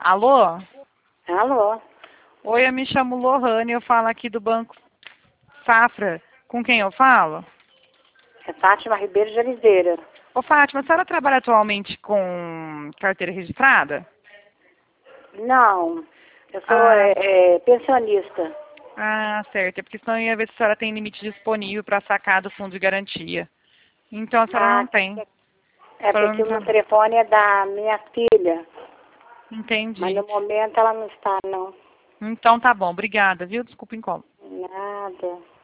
Alô? Alô? Oi, eu me chamo Lohane, eu falo aqui do Banco Safra. Com quem eu falo? É Fátima Ribeiro de Oliveira. Ô, Fátima, a senhora trabalha atualmente com carteira registrada? Não, eu sou Ah, pensionista. certo. É porque senão eu ia ver se a senhora tem limite disponível para sacar do fundo de garantia. Então a senhora não tem. A senhora Porque não o meu tra- telefone é da minha filha, mas Entendi. no momento ela não está, não. Então tá bom, obrigada, viu? Desculpa o incômodo. Nada.